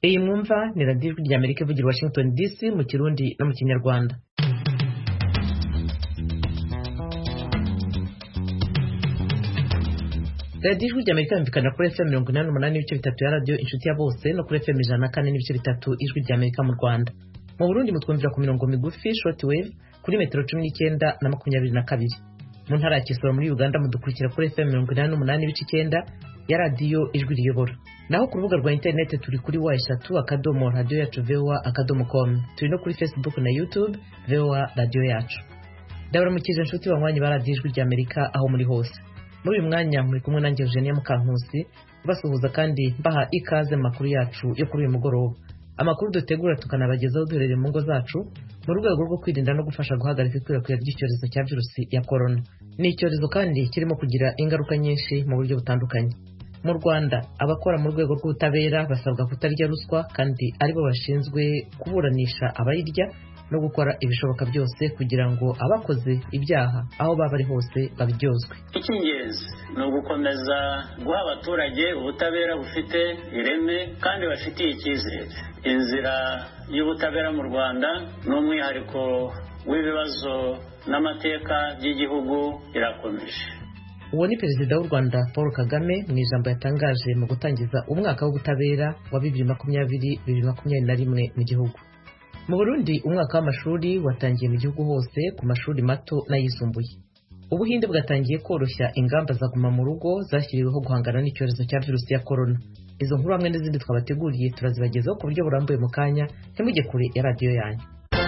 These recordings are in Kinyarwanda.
Iyi mwumva ni radiyo ijwi ry'Amerika ivugira Washington DC mu Kirundi no mu Kinyarwanda. Radiyo ijwi ry'Amerika yumvikana kuri FM 88 n'ibice bitatu ya radiyo inshuti ya bose no kuri FM 104 n'ibice bitatu ijwi ry'Amerika mu Rwanda. Mu Burundi mutwumvira ku mirongo migufi shortwave kuri metero 19 na 22. Mu ntara ya Kisoro muri Uganda mudukurikira kuri FM 88 n'ibice 9 ya radiyo ijwi riyobora. Naho ku rubuga rwa internet turi kuri wa3.radio.voa.com. Turi no kuri Facebook na YouTube VOA Radio yacu. Ndabaramukije inshuti banywanyi ba radiyo ijwi ry'Amerika aho muri hose. Muri uyu mwanya muri kumwe nanjye Eugenia Mukankusi basuhuza kandi mbaha ikaze makuru yacu yo kuri uyu mugoroba. Amakuru dutegura tukanabagezaho duherereye mu ngo zacu mu rwego rwo kwirinda no gufasha guhagarika ikwirakwira ry'icyorezo cya virusi ya corona. Ni icyorezo kandi kirimo kugira ingaruka nyinshi mu buryo butandukanye. Mu Rwanda abakora mu rwego rw'ubutabera basabwa kutarya ruswa kandi aribo bashinzwe kuburanisha abayirya no gukora ibishoboka byose kugira ngo abakoze ibyaha aho baba ari hose babiryozwe. Icy'ingenzi ni ugukomeza guha abaturage ubutabera bufite ireme kandi bafitiye icyizere. Inzira y'ubutabera mu Rwanda n'umwihariko w'ibibazo n'amateka by'igihugu irakomeje. Uwo ni Perezida w'u Rwanda Paul Kagame mu ijambo yatangaje mu gutangiza umwaka w'ubutabera wa 2020-2021 mu gihugu. Mu Burundi umwaka w'amashuri watangiye mu gihugu hose ku mashuri mato n'ayisumbuye. Ubuhinde bwatangiye koroshya ingamba za guma mu rugo zashyiriweho guhangana n'icyorezo cya virusi ya corona. Izo nkuru hamwe n'izindi twabateguriye turazibagezaho ku buryo burambuye mu kanya, ntimujye kure ya radiyo yanyu.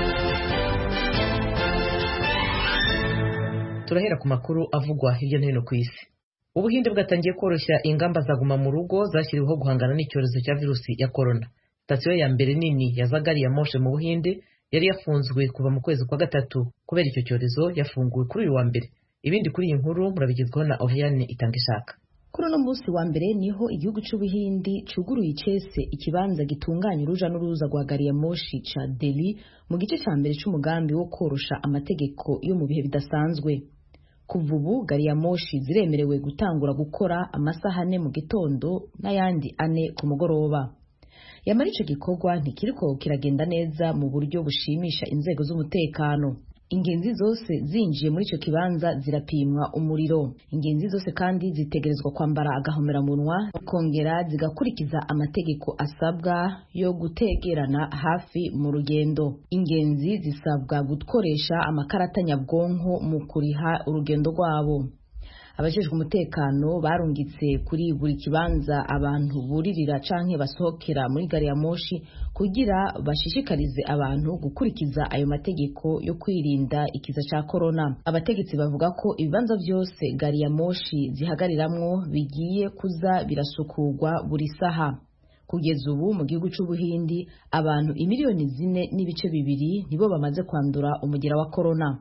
Turahera ku makuru avugwa hirya no hino ku isi. Ubuhinde bwatangiye koroshya ingamba za guma mu rugo zashyiriweho guhangana n'icyorezo cya virusi ya corona. Sitasiyo ya mbere nini ya gari ya moshi mu Buhinde yari yafunzwe kuva mu kwezi kwa gatatu kubera icyo cyorezo yafunguwe kuri uyu wa mbere. Ibindi kuri iyi nkuru murabigezwaho na Oriane Itangishaka. Kuri uno munsi wa mbere niho igihugu cy'Ubuhindi cuguruye icese ikibanza gitunganya uruja n'uruza rwa gari ya moshi ca Delhi mu gice cya mbere cy'umugambi wo korosha amategeko yo mu bihe bidasanzwe. Kuva ubu gari ya moshi ziremerewe gutangura gukora amasaha 4 mu gitondo n'ayandi 4 ku mugoroba. Yamara ico gikorwa ntikiriko kiragenda neza mu buryo bushimisha inzego z'umutekano. Ingenzi zose zinjiye muri ico kibanza zirapimwa umuriro. Ingenzi zose kandi zitegerezwa kwambara agahomeramunwa kongera zigakurikiza amategeko asabwa yo gutegerana hafi mu rugendo. Ingenzi zisabwa gukoresha amakarata nyabwonko mu kuriha urugendo rwabo. Abajejwe umutekano barungitse kuri buri kibanza abantu buririra canke basohokera muri gari ya moshi kugira bashishikarize abantu gukurikiza ayo mategeko yo kwirinda ikiza ca corona. Abategetsi bavuga ko ibibanza byose gari ya moshi zihagariramwo bigiye kuza birasukurwa buri saha. Kugeza ubu mu gihugu c'Ubuhindi abantu 4.2 miliyoni nibo bamaze kwandura umugera wa corona.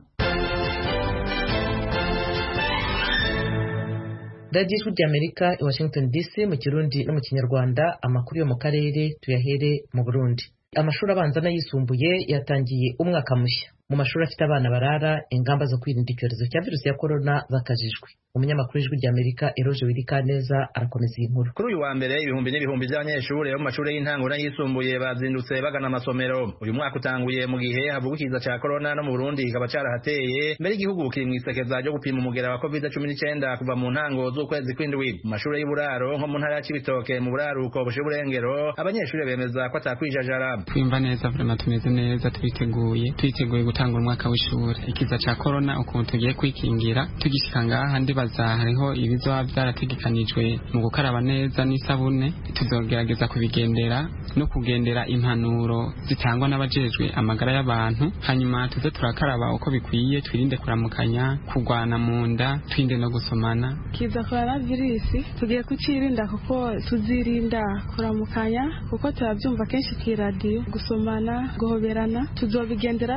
Radio ijwi ry'Amerika i Washington DC mu Kirundi no mu Kinyarwanda. Amakuru yo mu karere tuyahere mu Burundi. Amashuri abanza n'ayisumbuye yatangiye umwaka mushya. Mu mashuri afite abana barara ingamba zo kwirinda icyorezo cya virusi ya corona zakajijwe. Umunyamakuru ijwi ry'Amerika Eroje Wirikaneza arakomeza iyi nkuru. Kuri uyu wa mbere ibihumbi n'ibihumbi by'abanyeshuri bo mu mashuri y'intango n'ayisumbuye bazindutse bagana amasomero. Uyu mwaka utanguye mu gihe havuga ikiza cya corona no mu Burundi kikaba cyarahateye. Mbere igihugu kiri mu isekeza ryo gupima umugera wa COVID-19 kuva mu ntango z'ukwezi kw'indwi. Mu mashuri y'uburaro nko mu ntara ya Cibitoke mu buraruko bushe burengero abanyeshuri bemeza ko atakwijajara. Twimva neza vraiment tumeze neza twiteguye gutanga umwaka w'ishuri. Ikiza cya corona ukuntu tugiye kwikingira tugishika ngaha ndibaza hariho ibizoba byarategekanijwe mu gukaraba neza n'isabune. Tuzogerageza kubigendera no kugendera impanuro zitangwa n'abajejwe amagara y'abantu, hanyuma tuze turakaraba uko bikwiye, twirinde kuramukanya, kugwana mu nda, twinde no gusomana. Kiza coronavirus tugiye kucirinda kuko tuzirinda kuramukanya kuko turabyumva kenshi ku radio, gusomana, guhoberana. Tuzobigendera byose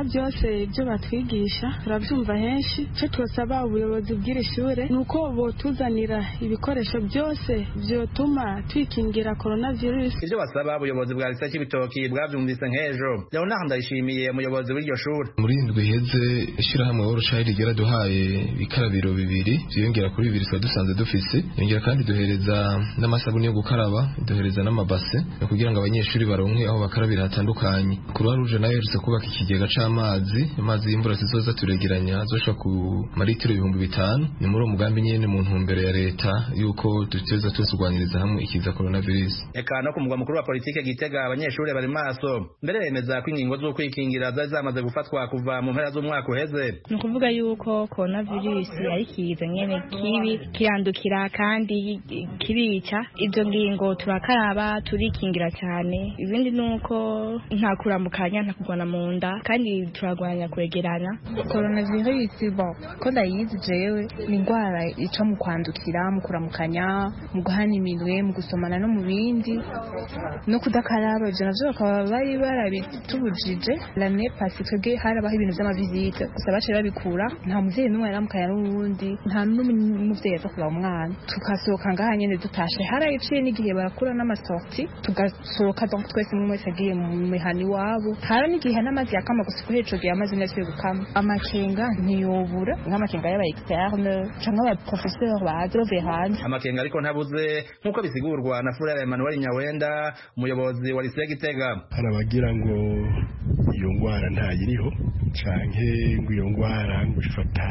ibyo batwigisha turabyumva henshi. Icyo twasaba ubuyobozi bw'iri shure ni uko botuzanira ibikoresho byose byotuma twikingira coronavirus. Ibyo basaba ubuyobozi bwa Lise Cibitoki bwavyumvise nk'ejo. Leonard Ndayishimiye umuyobozi w'iryo shure. Muri indwi heze ishirahamwe World rigera duhaye ibikarabiro bibiri byiyongera kuri bibiri twa dusanze dufise, yongera kandi duhereza n'amasabuni yo gukaraba, duhereza n'amabase kugira ngo abanyeshuri baronke aho bakarabira hatandukanye. Croix Rouge nayo yarutse kubaka ikigega c'amazi, amazi y'imvura zizoza turegeranya azosha ku maritiro 5,000. Ni muri uwo mugambi nyene mu ntumbero ya leta yuko duteza tusugwaniriza hamwe ikiza coronavirus. Eka no ku mugwa mukuru wa politike Gitega abanyeshuri bari maso mbere bemeza ko ingingo zo kwikingira zari zamaze gufatwa kuva mu mpera z'umwaka uheze. Ni ukuvuga yuko coronavirus ari kiza nyene kibi kirandukira kandi kirica. Izo ngingo turakaraba turikingira cyane, ibindi nuko nta kuramukanya nta kugwana mu nda kandi turagwanya kwegerana. Coronavirus ko ndayizi jewe ni indwara ica mu kwandukira, mu kuramukanya, mu guhana iminwe, mu gusomana no mu bindi no kudakaraba. Ivyo navyo bakaba bari barabitubujije l'année passée, twebwe harabaho ibintu vy'amavizite gusa baciye babikura. Nta muvyeyi n'umwe yaramukanya n'uwundi, nta n'umuvyeyi aza kuraba umwana. Tukasohoka ngaha nyene dutashe, harayiciye n'igihe barakura n'amasorti tugasohoka, donc twese umwe wese agiye mu mihani wabo. Hara n'igihe n'amazi yakama gusa ko hejo gihe amazi nasubiye gukama. Amakenga ntiyobura nk'amakenga y'aba externe canke aba professeur badrove hanze. Amakenga ariko ntabuze nk'uko bisigurwa na Furere Emmanuel Nyawenda, umuyobozi wa Lise Gitega. Harabagira ngo iyo ngwara ntayiriho canke ngo iyo ngwara ngo ifata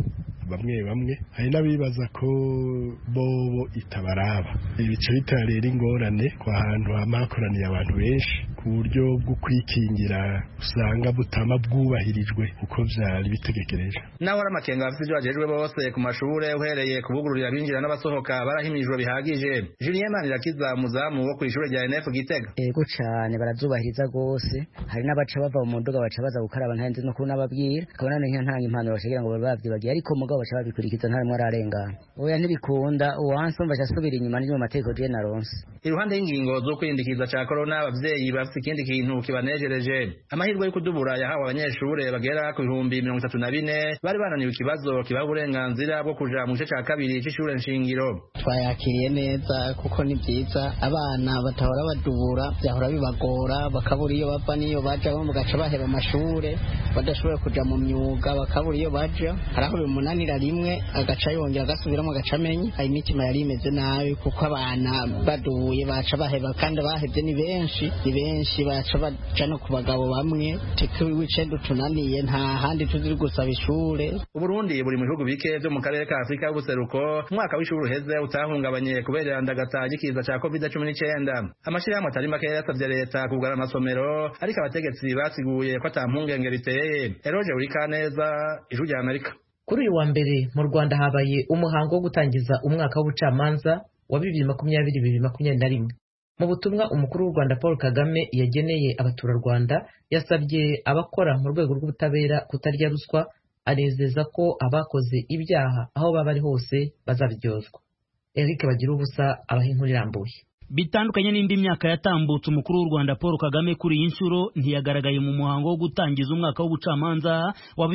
bamwe hari n'abibaza ko bobo itabaraba. Ibice bitarera ingorane kwa hantu hamakoraniye abantu benshi ku buryo bwo kwikingira usanga butama bwubahirijwe uko vyari bitegekereje. Naho amakenga afite ibyo ajejwe bose ku mashure uhereye kubugururira binjira n'abasohoka barahimijwe bihagije. Julien Manirakiza umuzamu wo kw'ishure rya NF Gitega. Ego cane barazubahiriza gose, hari n'abaca bava mu ndoga baca baza gukaraba ntanze no kunababwira kabona ntanga impano bashigira ngo babavyibagiye, ariko mugabo baca babikurikiza nta rimwe ararengana. Oya ntibikunda uwansumva cyasubira inyuma n'yo mateko je naronse. Iruhande y'ingingo zo kwirindikiza ca corona, abavyeyi bafite ikindi kintu kibanejereje. Amahirwe yo kudubura yahawe abanyeshure bagera ku 34,000 bari bananiwe ikibazo kibaha uburenganzira bwo kuja mu gice ca kabiri c'ishure nshingiro. Twayakiriye neza kuko ni byiza, abana batahora badubura byahora bibagora, bakabura iyo bava niyo baja, bo mugaca baheba amashure badashobora kuja mu myuga, bakabura iyo baja. Haraho bimunanira rimwe agaca yongera agasubiramo agaca amenye. Hari imitima yari imeze nabi kuko abana baduye baca baheba, kandi bahevye ni benshi baca baja no ku bagabo bamwe. Teke w'icenda tunaniye nta handi tuziri gusaba ishure. Uburundi buri mu bihugu bike byo mu karere ka Afrika y'ubuseruko umwaka w'ishuri uheze utahungabanye kubera ndagata gikiza ca COVID-19. Amashirahamwe atari make yasavye leta kugara amasomero, ariko abategetsi basiguye ko atampungenge biteye. Eroje Urikaneza, Ijwi rya Amerika. Kuri uyu wa mbere mu Rwanda habaye umuhango wo gutangiza umwaka w'ubucamanza wa 2020-2021. Mu butumwa umukuru w'u Rwanda Paul Kagame yageneye abaturarwanda, yasabye abakora mu rwego rw'ubutabera kutarya ruswa, anezeza ko abakoze ibyaha aho baba ari hose bazabiryozwa. Eric Bagirubusa abaha inkuru irambuye. Bitandukanye n'indi myaka yatambutse, umukuru w'u Rwanda Paul Kagame kuri iyi nshuro ntiyagaragaye mu muhango wo gutangiza umwaka w'ubucamanza wa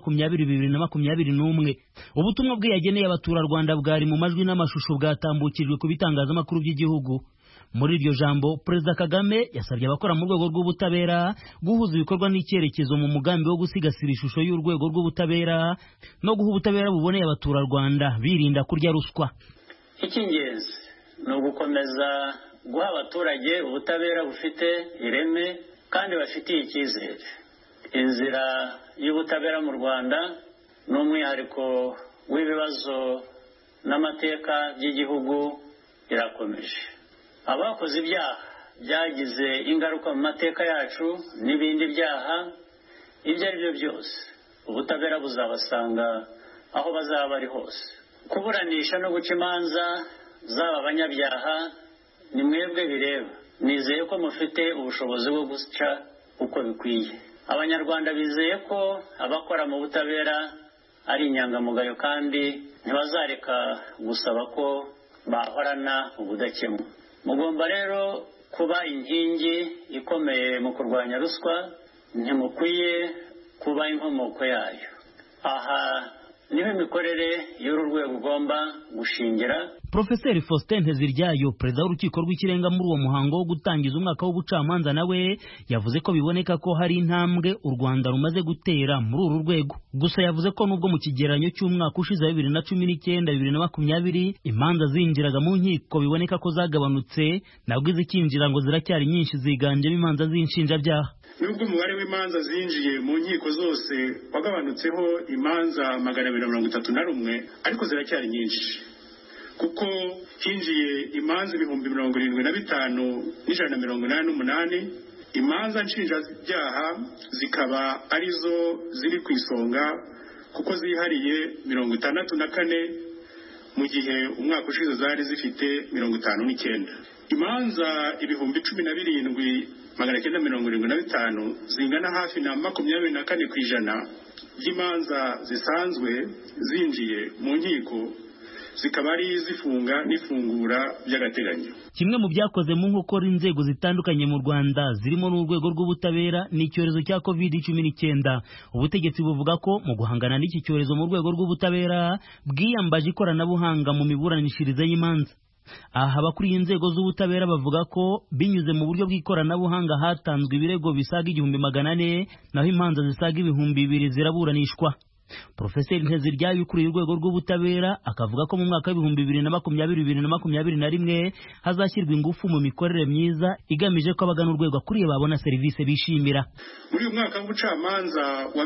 2020-2021. Ubutumwa bwe yageneye abaturarwanda bwari mu majwi n'amashusho bwatambukijwe ku bitangazamakuru by'igihugu. Muri iryo jambo, Perezida Kagame yasabye abakora mu rwego rw'ubutabera guhuza ibikorwa n'icyerekezo mu mugambi wo gusigasira ishusho y'urwego rw'ubutabera no guha ubutabera buboneye abaturarwanda birinda kurya ruswa. Icy'ingenzi ni ugukomeza guha abaturage ubutabera bufite ireme kandi bafitiye icyizere. Inzira y'ubutabera mu Rwanda ni umwihariko w'ibibazo n'amateka by'igihugu irakomeje. Abakoze ibyaha byagize ingaruka mu mateka yacu n'ibindi byaha ibyo ari byo byose, ubutabera buzabasanga aho bazaba bari hose. Kuburanisha no guca imanza z'aba banyabyaha ni mwebwe bireba. Nizeye ko mufite ubushobozi bwo guca uko bikwiye. Abanyarwanda bizeye ko abakora mu butabera ari inyangamugayo kandi ntibazareka gusaba ko bahorana ubudakemwa. Mugomba rero kuba inkingi ikomeye mu kurwanya ruswa. Ntimukwiye kuba inkomoko yayo. Aha niho imikorere y'uru rwego ugomba gushingira. Profeseri Faustin Nteziryayo, perezida w'urukiko rw'ikirenga muri uwo muhango wo gutangiza umwaka w'ubucamanza, nawe yavuze ko biboneka ko hari intambwe u Rwanda rumaze gutera muri uru rwego. Gusa yavuze ko nubwo mu kigereranyo cy'umwaka ushize 2019-2020 imanza zinjiraga mu nkiko biboneka ko zagabanutse, nabwo izikinjira ngo ziracyari nyinshi, ziganjemo imanza z'inshinjabyaha. Nubwo umubare w'imanza zinjiye mu nkiko zose wagabanutseho imanza 231, ariko ziracyari nyinshi, kuko hinjiye imanza 75,188, imanza nshinjabyaha zikaba arizo ziri ku isonga kuko zihariye 64, mu gihe umwaka ushize zari zifite 59. Imanza 17,975 zingana hafi na 24% y'imanza zisanzwe zinjiye mu nkiko, zikaba ari zifunga n'ifungura by'agateganyo. Kimwe mu byakoze mu nkokora inzego zitandukanye mu Rwanda zirimo n'urwego rw'ubutabera n'icyorezo cya COVID-19. Ubutegetsi buvuga ko mu guhangana n'iki cyorezo mu rwego rw'ubutabera bwiyambaje ikoranabuhanga mu miburanishirize y'imanza. Aha abakuriye inzego z'ubutabera bavuga ko binyuze mu buryo bw'ikoranabuhanga hatanzwe ibirego bisaga 400, naho imanza zisaga 2,000 ziraburanishwa. Profeseri Nteziryayo ukuriye urwego rw'ubutabera akavuga ko mu mwaka wa 2020-2021 hazashyirwa ingufu mu mikorere myiza igamije ko abagana urwego akuriye babona serivisi bishimira. Muri uyu mwaka w'ubucamanza wa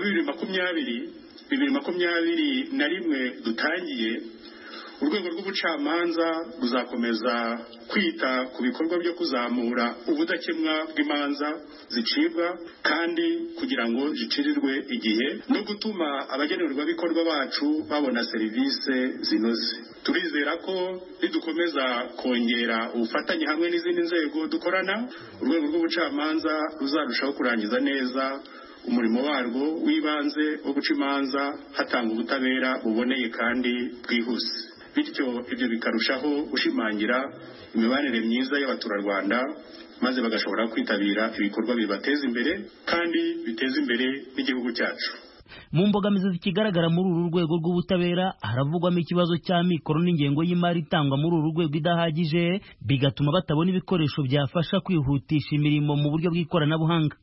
2020-2021 dutangiye, urwego rw'ubucamanza ruzakomeza kwita ku bikorwa byo kuzamura ubudakemwa bw'imanza zicibwa kandi kugira ngo zicirirwe igihe, no gutuma abagenerwabikorwa bacu babona serivisi zinoze. Turizera ko nidukomeza kongera ubufatanye hamwe n'izindi nzego dukorana, urwego rw'ubucamanza ruzarushaho kurangiza neza umurimo warwo w'ibanze wo guca imanza hatanga ubutabera buboneye kandi bwihuse. Bityo ibyo bikarushaho gushimangira imibanire myiza y'abaturarwanda, maze bagashobora kwitabira ibikorwa bibateza imbere kandi biteza imbere n'igihugu cyacu. Mu mbogamizi zikigaragara muri uru rwego rw'ubutabera haravugwamo ikibazo cy'amikoro n'ingengo y'imari itangwa muri uru rwego idahagije, bigatuma batabona ibikoresho byafasha kwihutisha imirimo mu buryo bw'ikoranabuhanga.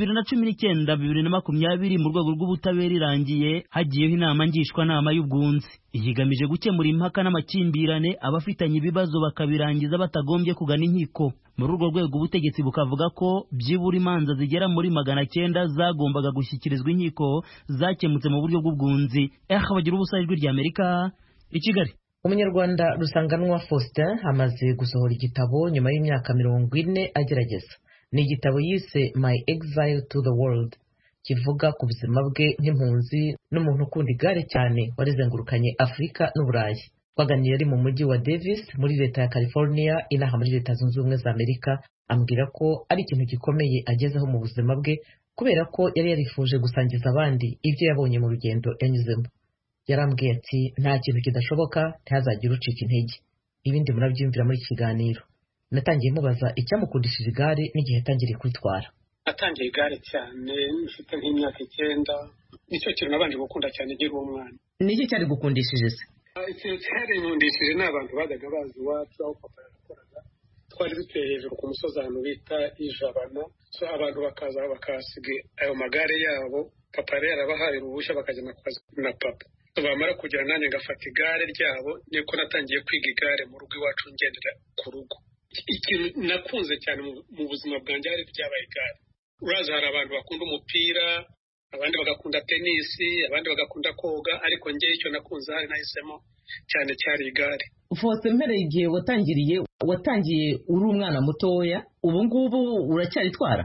2019-2020 mu rwego rw'ubutabera irangiye hagiyeho inama ngishwanama y'ubwunzi iyigamije gukemura impaka n'amakimbirane abafitanye ibibazo bakabirangiza batagombye kugana inkiko. Muri urwo rwego ubutegetsi bukavuga ko byibura imanza zigera muri 900 zagombaga gushyikirizwa inkiko zakemutse mu buryo bw'ubwunzi. Bagira ubusa ijwi ry'Amerika i Kigali. Umunyarwanda Rusanganwa Faustin amaze gusohora igitabo nyuma y'imyaka 40 agerageza. Ni igitabo yise My Exile to the World, kivuga ku buzima bwe nk'impunzi n'umuntu ukunda igare cyane warizengurukanye Afurika n'Uburayi. Twaganiriye ari mu mujyi wa Davis muri leta ya California, inaha muri Leta Zunze Ubumwe za Amerika. Ambwira ko ari ikintu gikomeye agezeho mu buzima bwe kubera ko yari yarifuje gusangiza abandi ibyo yabonye mu rugendo yanyuzemo. Yarambwiye ati nta kintu kidashoboka, ntazagire ucika intege. Ibindi murabyumvira muri kiganiro. Natangiye mubaza icyamukundishije igare n'igihe yatangiriye kwitwara. Natangiye igare cyane mfite nk'imyaka 9, nicyo kintu nabanje gukunda cyane nkiri umwana. Niki cyari gukundishije se? Ikintu cyari nkundishije n'abantu bajyaga bazi iwacu aho papa yakoraga. Twari dutuye hejuru ku musozi ahantu bita Ijabana, so abantu bakaza bakasiga ayo magare yabo, papa rero arabahaye uruhushya bakajya na papa. Bamara kugera nanjye ngafata igare ryabo, niko natangiye kwiga igare mu rugo iwacu ngendera ku rugo. Ikintu nakunze cyane mu buzima bwanjye ari byabaye igare. Uraza hari abantu bakunda umupira, abandi bagakunda tenisi, abandi bagakunda koga, ariko njye icyo nakunze hari nahisemo cyane cyari igare. Ufose mpere igihe watangiye uri umwana mutoya, ubu ngubu uracyaritwara?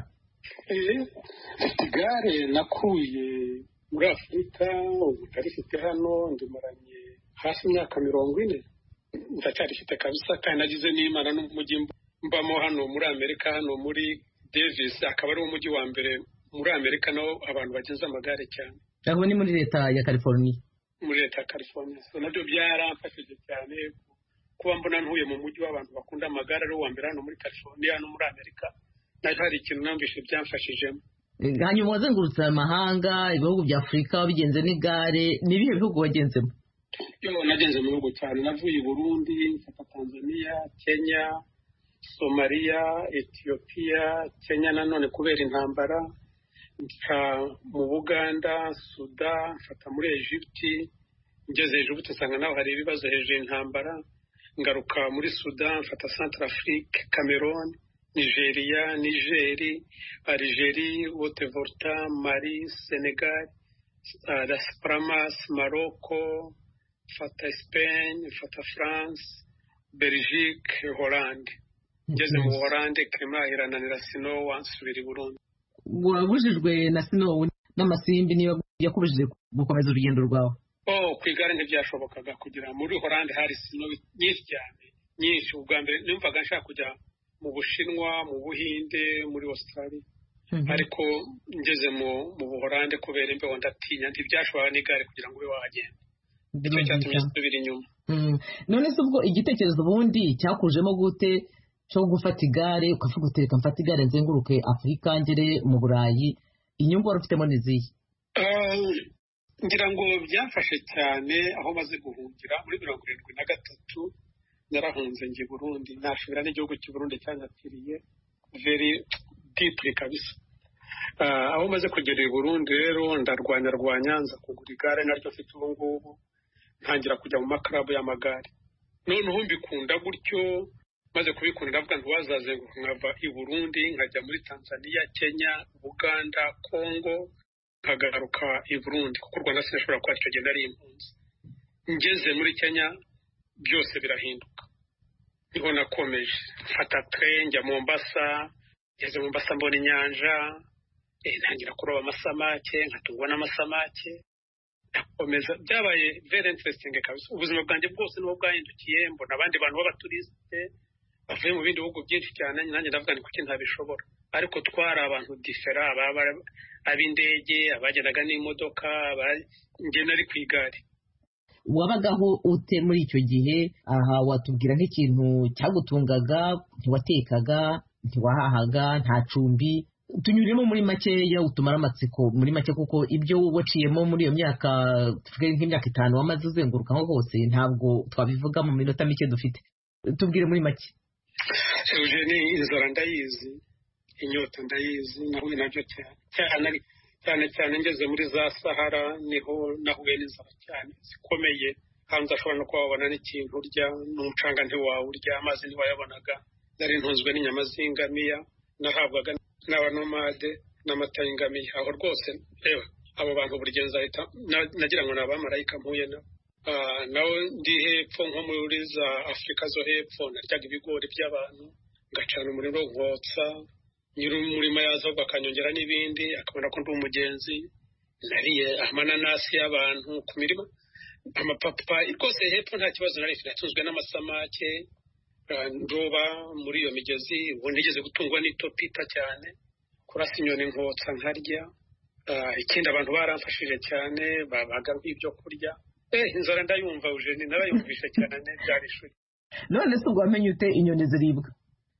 Igare nakuye muri Afurika, ubu tarifite hano ndimaranye hafi imyaka 40. Ndacyarifite kabisa kandi nagize n'Imana n'umujyi mbamo hano muri Amerika, hano muri Davis, akaba ari umujyi wa mbere muri Amerika naho abantu bageze amagare cyane. Aho ni muri leta ya California? Muri leta ya California. So nabyo byaramfashije cyane kuba mbona ntuye mu mujyi w'abantu bakunda amagare, ari uwa mbere hano muri California no muri Amerika. Naho hari ikintu nambishe byamfashijemo. hanyuma wazengurutse amahanga ibihugu bya Afurika wabigenze n'igare n'ibihe bihugu wagenzemo? Nagenze mu bihugu cyane, navuye i Burundi mfata Tanzania, Kenya, Somalia, Ethiopia, Kenya nanone kubera intambara, mfa mu Buganda, Sudan, mfata muri Egypte, ngeze Egypte nsanga naho hari ibibazo hejuru intambara, ngaruka muri Sudan mfata Centrafrique, Cameroon, Nigeria, Algerie, Haute-Volta, Mali, Senegal, Las Palmas, Morocco, mfata Spain, mfata France, Belgique, Hollande. Ngeze mu Hollande Clement irananira Sinowa nsubira i Burundi. Wabujijwe na Sinowa n'amasimbi niyo yakubujije gukomeza urugendo rwawe? Ku igare ntibyashobokaga kugira muri Hollande hari Sinowa nyinshi cyane, nyinshi. Ubwa mbere numvaga nshaka kujya mu Bushinwa, mu Buhinde, muri Australia. Ariko ngeze mu Buholande kubera imbeho ndatinya ntibyashobora n'igare kugira ngo ube wahagenda. Icyo cyatumye nsubira inyuma. None se ubwo igitekerezo ubundi cyakujemo gute cyo gufata igare ukavuga utereka mfata igare nzenguruke Afurika ngere mu Burayi, inyungu wari ufitemo n'izihe? Ngira ngo byafashe cyane aho maze guhungira muri 73 narahunze ngiye Burundi, nashobora n'igihugu cy'u Burundi cyanyakiriye very deeply kabisa. Aho maze kugera i Burundi rero ndarwanya nza kugura igare naryo mfite ubu ngubu, ntangira kujya mu maklabu y'amagare. Noneho mbikunda gutyo, maze kubikunda ndavuga ntiwazazenguruka nkava i Burundi nkajya muri Tanzania, Kenya, Uganda, Congo, nkagaruka i Burundi kuko u Rwanda sinashobora kuba icyo gihe nari impunzi. Ngeze muri Kenya byose birahinduka, niho nakomeje mfata train njya Mombasa. Ngeze Mombasa mbona inyanja, ntangira kuroba amasamake, nkatungwa n'amasamake, ndakomeza. Byabaye very interesting kabisa. Ubuzima bwanjye bwose niho bwahindukiye, mbona abandi bantu b'abaturiste bavuye mu bindi bihugu byinshi cyane, nanjye ndavuga ni kuki ntabishobora. Ariko twari abantu different, ab'indege, abagendaga n'imodoka, njye nari ku igare. Wabagaho ute muri icyo gihe? Aha watubwira nk'ikintu cyagutungaga? Ntiwatekaga, ntiwahahaga, nta cumbi? Tunyuremo muri makeya utumara amatsiko muri make, kuko ibyo waciyemo muri iyo myaka, tuvuge nk'imyaka 5 wamaze uzenguruka aho hose, ntabwo twabivuga mu minota mike dufite. Tubwire muri make. Eugene, inzara ndayizi, inyota ndayizi, nahuye nabyo cyane ngeze muri za Sahara, niho nahuye n'inzara cyane zikomeye. Hanze ashobora no kuhabona n'ikintu urya, n'umucanga ntiwawurya, amazi ntiwayabonaga. Nari ntunzwe n'inyama z'ingamiya, nahabwaga n'abanomade n'amata y'ingamiya. Aho rwose reba abo bantu buri gihe nzahita nagira ngo ni abamarayika mpuye nabo. Nawe ndi hepfo nko muri za Afurika zo hepfo, naryaga ibigori by'abantu, ngacana umuriro nkotsa, nyiri umurima yaza bakanyongera n'ibindi, akabona ko ndi umugenzi. Nariye amananasi y'abantu ku mirima, amapapayi rwose hepfo nta kibazo nari mfite. Natunzwe n'amasamake, ndoba muri iyo migezi. Ubu nigeze gutungwa n'itopita cyane, kurasa inyoni nkotsa nkarya. Ikindi abantu baramfashije cyane, babaga nk'ibyo kurya. Inzara ndayumva Eugene, narayumvishe cyane, byari ishuri. None se ubwo wamenye ute inyoni ziribwa?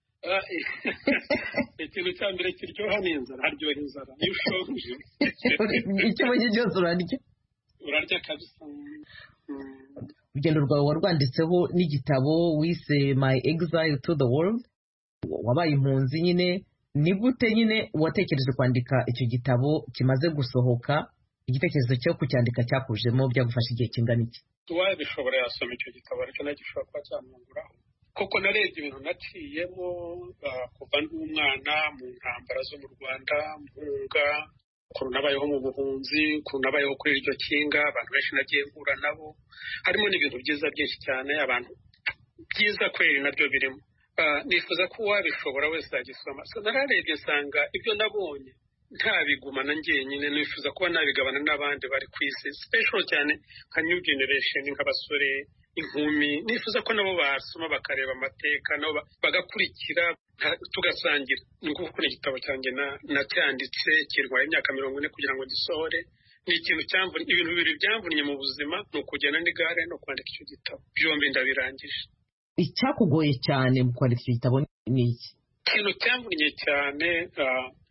Ikintu cya mbere kiryoha ni inzara, haryoha inzara iyo ushonje. Icyo ubonye cyose urarya kabisa. Urugendo rwawe warwanditseho n'igitabo wise My Exile to the World, wabaye impunzi nyine. Ni gute nyine watekereje kwandika icyo gitabo kimaze gusohoka? Igitekerezo cyo kucyandika cyakujemo byagufasha igihe kingana iki? Uwabishobora yasoma icyo gitabo, ariko nagishobora kuba cyamwunguraho, kuko narebye ibintu naciyemo kuva ndi umwana mu ntambara zo mu Rwanda, mpunga, ukuntu nabayeho mu buhunzi, ukuntu nabayeho kuri iryo kinga, abantu benshi nagiye mpura nabo. Harimo n'ibintu byiza byinshi cyane, abantu byiza kweri nabyo birimo. Nifuza ko uwabishobora wese yagisoma. Nararebye nsanga ibyo nabonye ntabigumana njyenyine, nifuza kuba nabigabana n'abandi bari ku isi, special cyane nka new generation, nk'abasore, inkumi. Nifuza ko nabo basoma bakareba amateka, nabo bagakurikira, tugasangira. Nguko kuri igitabo cyanjye nacyanditse kirwaye imyaka 40 kugira ngo gisohore. Ni ikintu cyamvunye, ibintu bibiri byamvunye mu buzima, ni ukugenda n'igare no kwandika icyo gitabo. Byombi ndabirangije. Icyakugoye cyane mu kwandika icyo gitabo ni iki? Ikintu cyamvunye cyane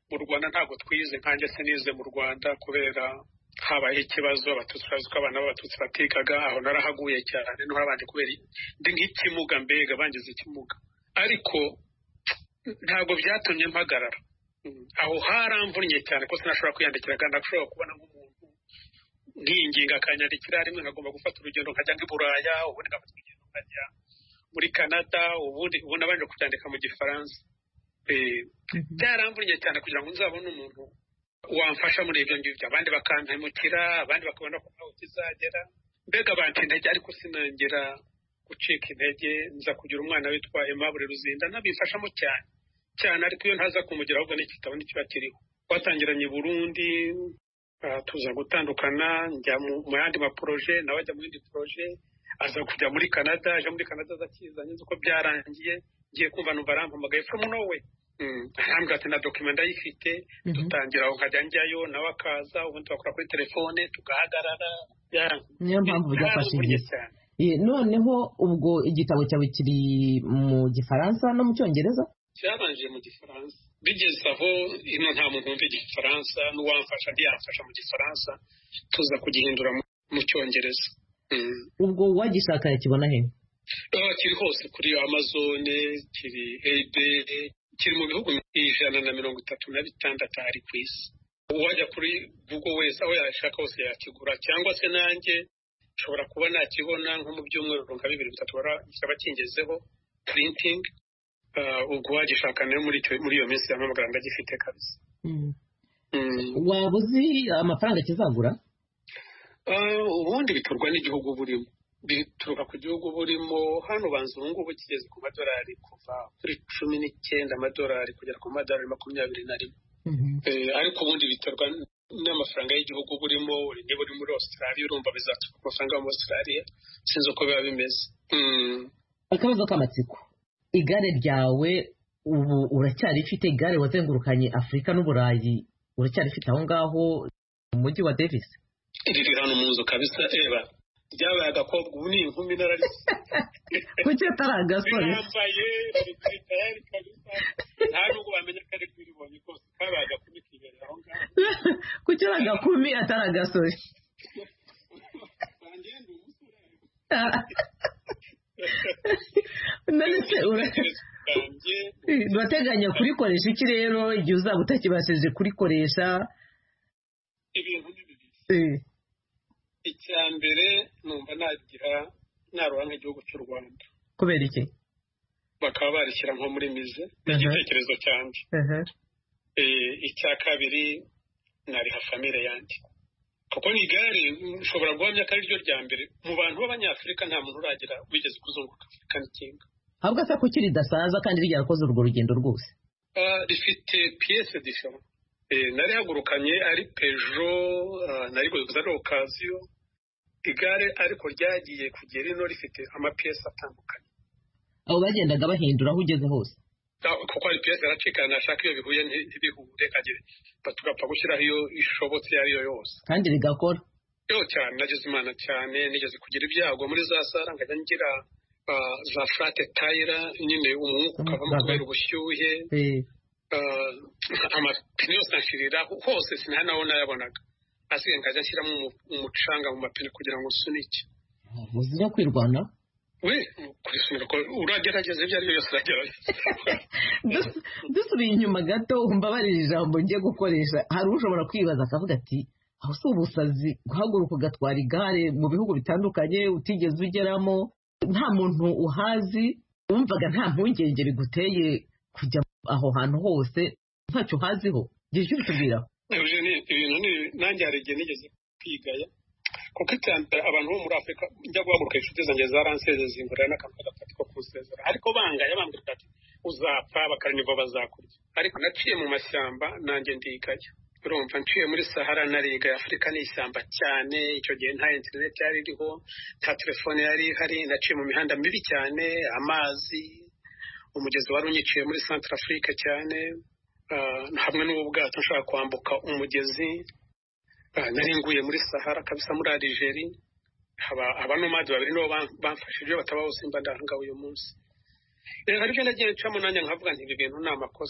mu Rwanda ntabwo twize nkanjye sinize mu Rwanda kubera habaye ikibazo abatutsi bazi ko abana b'abatutsi batigaga aho narahaguye cyane no abandi kubera ndi nk'ikimuga mbega bangize ikimuga ariko ntabwo byatumye mpagarara aho haramvunye cyane ko sinashobora kwiyandikira kandi ashobora kubona nk'umuntu nk'inginga akanyandikira rimwe nkagomba gufata urugendo nkajya nk'i Buraya ubundi ngafata urugendo nkajya muri Canada ubundi nabanje kubyandika mu Gifaransa byaramvunye cyane kugira ngo nzabone umuntu wamfasha muri ibyo ngibyo abandi bakampemukira abandi bakabona ko ntaho kizagera mbega banti intege ariko sinongera gucika intege nza kugira umwana witwa Aimable Ruzinda nabifashamo cyane ariko iyo ntaza kumugira ahubwo n'igitabo ntikiba kiriho twatangiranye Burundi tuza gutandukana njya mu yandi maproje nawe ajya mu yindi proje aza kujya muri Canada aje muri Canada azakizanye uko byarangiye ngiye kumva numva arampamagaye from nowhere arambwira ati na document ndayifite dutangira aho nkajya njyayo nawe akaza ubundi bakora kuri telefone tugahagarara niyo mpamvu byafashe igihe noneho ubwo igitabo cyawe kiri mu Gifaransa no mu Cyongereza cyabanje mu Gifaransa bigeze aho ino nta muntu wumva Igifaransa n'uwamfasha ndiyamfasha mu Gifaransa tuza kugihindura mu Cyongereza ubwo wagishaka yakibona he kiri hose kuri Amazon kiri eBay kiri mu bihugu 136 hari ku isi uwajya kuri Google wese aho yashaka hose yakigura cyangwa se nanjye nshobora kuba nakibona nko mu byumweru nka 2-3 cyaba kingezeho printing ubwo wagishaka nayo muri iyo minsi y'amagara ndagifite kabisa waba uzi amafaranga kizagura ubundi biturwa n'igihugu burimo bituruka ku gihugu burimo hano banza ubu ngubu kigeze ku madolari kuva kuri 19 amadolari kugera ku madolari 21 ariko ubundi biterwa n'amafaranga y'igihugu burimo niba uri muri Australia urumva bizaturuka amafaranga muri Australia sinzi uko biba bimeze akabazo k'amatsiko igare ryawe ubu uracyarifite igare wazengurukanye Afurika n'Uburayi uracyarifite aho ngaho mu mujyi wa Davis riri hano mu nzu kabisa ryabaye agakobwa ubu ni inkumi nararisi kuki atari agasore yambaye tayari kabisa nta nubwo bamenya ko ari kwiribonye kose kabaye agakumi kibereye aho ngaho kuki ari agakumi atari agasore urateganya kurikoresha iki rero igihe uzaba utakibashije kurikoresha ibintu bibiri icya mbere numva naruha nk'igihugu cy'u Rwanda kubera iki bakaba barishyira nko muri mize igitekerezo cyanjye icya kabiri nariha famire yanjye kuko ni igare ushobora guhamya ko ari ryo rya mbere mu bantu b'Abanyafurika nta muntu uragira wigeze kuzunguruka Afurika n'ikinga ahubwo se kuki ridasaza kandi ryarakoze urwo rugendo rwose rifite pièce différente narihagurukanye ari Peugeot nariguze ari Occasion igare ariko ryagiye kugera ino rifite amapiyesi atandukanye abo bagendaga bahindura aho ugeze hose kuko ari piyesi yaracikana nashaka iyo bihuye ntibihure kagere tugapfa gushyiraho iyo ishobotse iyo ariyo yose kandi rigakora yo cyane nagize imana cyane nigeze kugira ibyago muri za sara nkajya ngira za flat tire nyine umwuka ukavamo kubera ubushyuhe amapine yose anshirira hose sinanaho nayabonaga asigaye nkajya nshyiramo umucanga mu mapine kugira ngo usunike uzi no kwirwana we kurisunika uragerageza ibyo ari byo byose uragerageza dusubiye inyuma gato umbabarira ijambo ngiye gukoresha hari ushobora kwibaza akavuga ati aho si ubusazi guhaguruka ugatwara igare mu bihugu bitandukanye utigeze ugeramo nta muntu uhazi wumvaga nta mpungenge biguteye kujya aho hantu hose ntacyo uhaziho gira icyo ubitubwira ibintu nanjye hari igihe nigeze kwigaya kuko icyambere abantu bo muri Afurika njya guhaguruka inshuti zanjye zaranseze zingurira n'akantu k'agafati ko kunsezera ariko bangaya bambwira ati uzapfa bakaranyumva bazakurya ariko naciye mu mashyamba nanjye ndigaya urumva nciye muri Sahara nariga Afurika ni ishyamba cyane icyo gihe nta internet yari iriho nta telefone yari ihari naciye mu mihanda mibi cyane amazi umugezi wari unyiciye muri Centrafrique cyane hamwe n'ubwato nshaka kwambuka umugezi nari nguye muri Sahara kabisa muri Algeria abanomadi babiri nibo bamfashije batabaho simba ndahanga uyu munsi rero aribyo nagiye ncamo nanjye nkavuga nti ibi bintu ni amakosa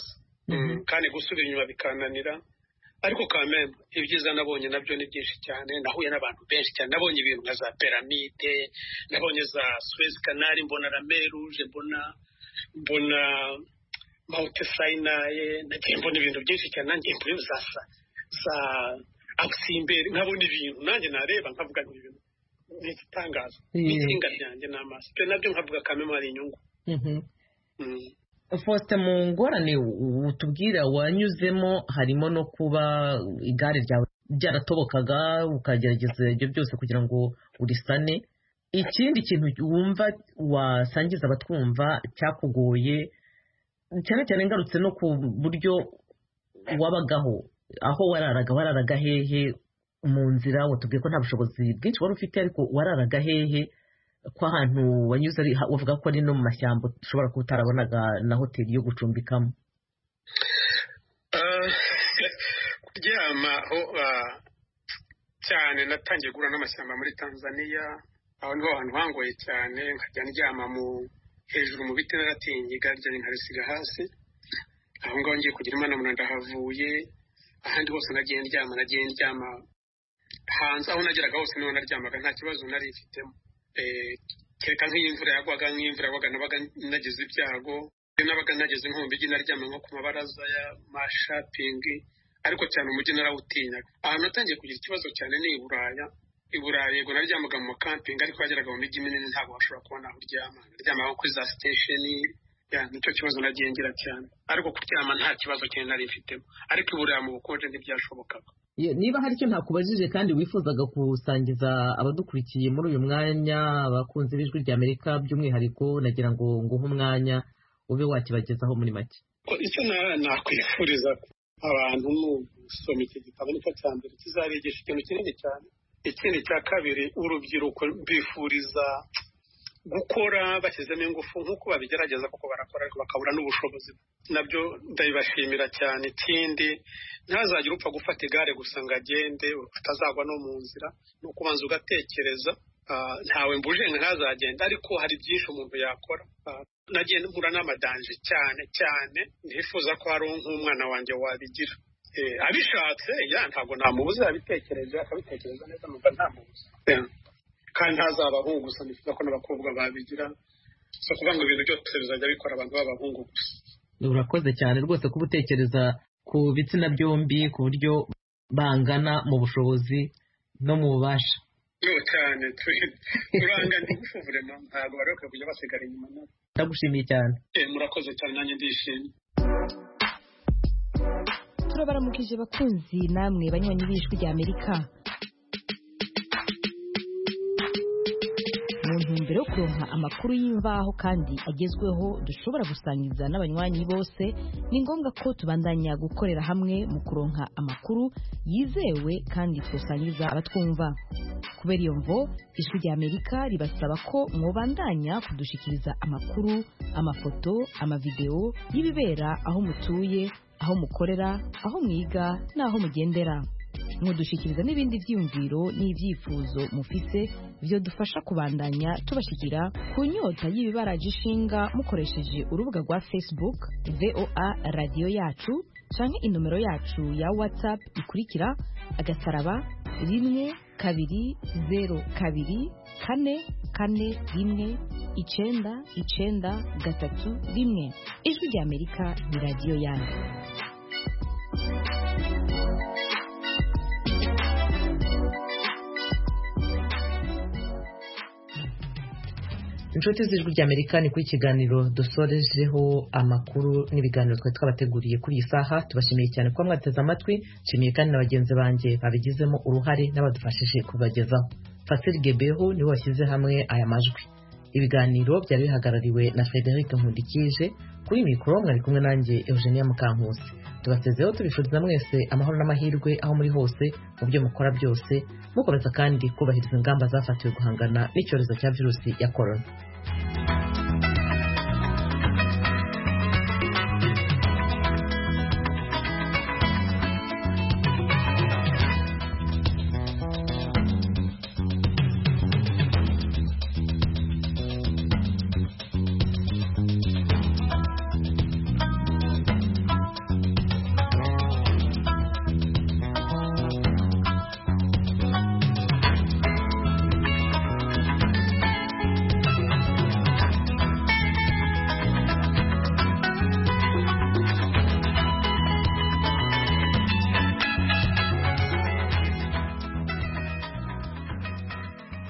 kandi gusubira inyuma bikananira ariko kameme ibyiza nabonye nabyo ni byinshi cyane nahuye n'abantu benshi cyane nabonye ibintu nka za piramide nabonye za Suez Canal mbona la Mer Rouge mbona Mount Sinai nagiye mbona ibintu byinshi cyane nanjye mbona za Aximbere nkabona ibintu nanjye nareba nkavuga ibintu ni igitangaza n'itsinga ryanjye n'amaso pe nabyo nkavuga kameme ari inyungu. Faustin, mu ngorane utubwira wanyuzemo harimo no kuba igare ryawe ryaratobokaga ukagerageza ibyo byose kugira ngo urisane. Ikindi kintu wumva wasangiza abatwumva cyakugoye cyane cyane ngarutse no ku buryo wabagaho aho wararaga hehe mu nzira watubwiye ko nta bushobozi bwinshi wari ufite ariko wararaga hehe ko ahantu wanyuze uvuga ko ari no mu mashyamba ushobora kuba utarabonaga na hoteli yo gucumbikamo? Kuryama cyane natangiye guhura n'amashyamba muri Tanzania aho niho hantu hangoye cyane nkajya ndyama hejuru mu biti naratinye igare ryanjye nkarisiga hasi aho ngaho ngiye kugira Imana ndahavuye ahandi hose nagiye ndyama hanze aho nageraga hose niho naryamaga nta kibazo nari mfitemo kereka nk'imvura yagwaga nabaga nagize ibyago nabaga nageze nko mu mijyi naryama nko ku mabaraza ya mashapingi ariko cyane umujyi narawutinyaga. Ahantu natangiye kugira ikibazo cyane ni i Burayi yego naryamaga mu camping ariko wageraga mu mijyi minini ntabwo washobora kubona aho uryama naryamaga kuri za station nicyo kibazo nagiye ngira cyane ariko kuryama nta kibazo cyane nari mfitemo ariko i Burayi mu bukonje ntibyashobokaga. Niba hari icyo ntakubajije kandi wifuzaga gusangiza abadukurikiye muri uyu mwanya abakunzi b'Ijwi ry'Amerika by'umwihariko nagira ngo nguhe umwanya ube wakibagezaho muri make. Icyo nakwifuriza abantu ni gusoma iki gitabo nicyo cya mbere kizabigisha ikintu kinini cyane. Ikindi cya kabiri urubyiruko bifuriza gukora bashyizemo ingufu nk'uko babigerageza kuko barakora ariko bakabura n'ubushobozi nabyo ndabibashimira cyane. Ikindi ntazagire upfa gufata igare gusa ngo agende utazagwa no mu nzira ni ukubanza ugatekereza ntawe mbuje ntazagenda ariko hari byinshi umuntu yakora. Nagiye mpura n'amadanje cyane ntifuza ko hari nk'umwana wanjye wabigira abishatse ntabwo namubuze abitekereza akabitekereza neza numva ntamubuze kandi ntazabahungu gusa nifuza ko n'abakobwa babigira so kuvuga ngo ibintu byose bizajya bikora abantu b'abahungu gusa. Urakoze cyane rwose kuba utekereza ku bitsina byombi ku buryo bangana mu bushobozi no mu bubasha. Cyane turanga ingufu vrema ntabwo bari bakwiye kujya basigara inyuma nabo. Ndagushimiye cyane. Murakoze cyane nanjye ndishimye. Turabaramukije bakunzi namwe banywanyi b'Ijwi ry'Amerika. Mu ntumbero yo kuronka amakuru y'imvaho kandi agezweho dushobora gusangiza n'abanywanyi bose ni ngombwa ko tubandanya gukorera hamwe mu kuronka amakuru yizewe kandi tusangiza abatwumva. Kubera iyo mvo Ijwi ry'Amerika ribasaba ko mwobandanya kudushikiriza amakuru, amafoto, amavideo y'ibibera aho mutuye, aho mukorera, aho mwiga n'aho mugendera. Mudushikiriza n'ibindi vyiyumviro n'ivyifuzo mufise byo dufasha kubandanya tubashikira ku nyota y'ibibaraje ishinga mukoresheje urubuga rwa Facebook VOA Radio Yacu canke inomero yacu ya WhatsApp ikurikira *12022419391. Ijwi ry'Amerika ni radio yanyu. Inshuti z'Ijwi ry'Amerika ni kuri ikiganiro dusorejeho amakuru n'ibiganiro twari twabateguriye kuri iyi saha. Tubashimiye cyane kuba mwateze amatwi. Nshimiye kandi na bagenzi banjye babigizemo uruhare n'abadufashije kubagezaho. Fasil Gebeho niwe washyize hamwe aya majwi. Ibiganiro byari bihagarariwe na Frederic Nkundikije. Kuri mikoro mwari kumwe nanjye Eugenia Mukankusi. Tubasezeho tubifuriza mwese amahoro n'amahirwe aho muri hose mu byo mukora byose, mukomeza kandi kubahiriza ingamba zafatiwe guhangana n'icyorezo cya virusi ya corona.